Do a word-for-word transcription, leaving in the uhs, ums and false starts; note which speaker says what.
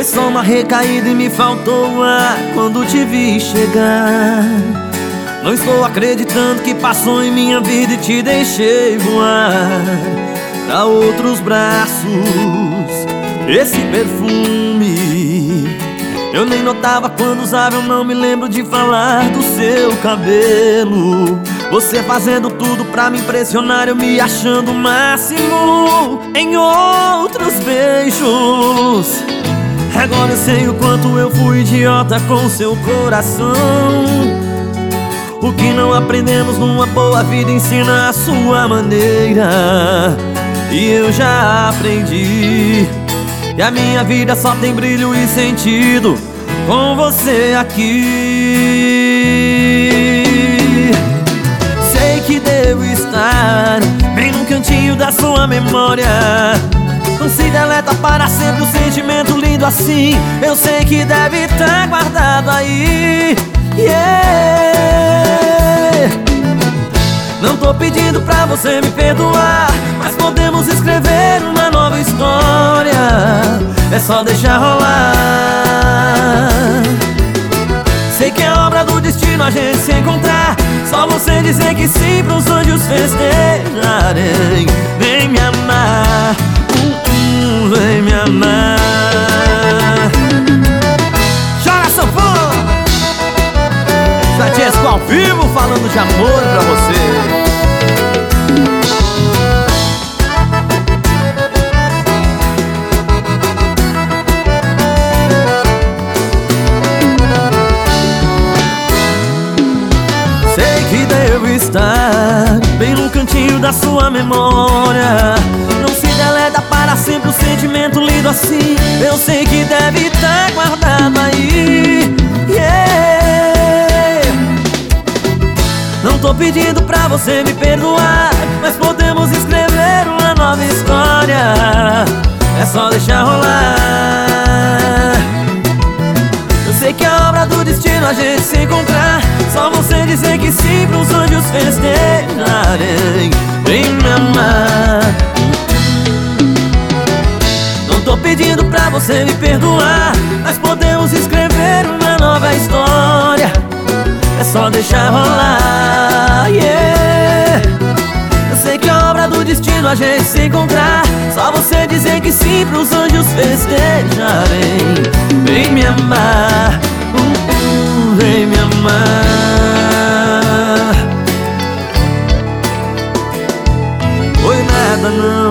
Speaker 1: Foi só uma recaída e me faltou ar quando te vi chegar. Não estou acreditando que passou em minha vida e te deixei voar pra outros braços. Esse perfume eu nem notava quando usava, eu não me lembro de falar do seu cabelo. Você fazendo tudo pra me impressionar, eu me achando o máximo em outros beijos. Agora eu sei o quanto eu fui idiota com seu coração. O que não aprendemos numa boa vida ensina a sua maneira. E eu já aprendi, e a minha vida só tem brilho e sentido com você aqui. Sei que devo estar bem no cantinho da sua memória. Não se deleta para sempre um sentimento lindo assim. Eu sei que deve estar guardado aí. Yeah. Não tô pedindo pra você me perdoar, mas podemos escrever uma nova história. É só deixar rolar. Sei que é obra do destino a gente se encontrar. Só você dizer que sim pros anjos festejarem. Vem me amar, uh, uh, vem me amar. Chora sanfona! Francesco ao vivo falando de amor pra você. Sei que devo estar bem no cantinho da sua memória. Não se deleta para sempre um sentimento lindo assim. Eu sei que deve estar guardado aí. Yeah. Não tô pedindo pra você me perdoar, mas podemos escrever uma nova história. É só deixar rolar. Eu sei que é obra do destino a gente se encontrar. Só você dizer que sim pros anjos festejarem. Vem me amar. Não tô pedindo pra você me perdoar, mas podemos escrever uma nova história. É só deixar rolar, yeah. Eu sei que é obra do destino a gente se encontrar. Só você dizer que sim pros anjos festejarem. Vem me amar, uh, uh, vem me amar. Foi nada não.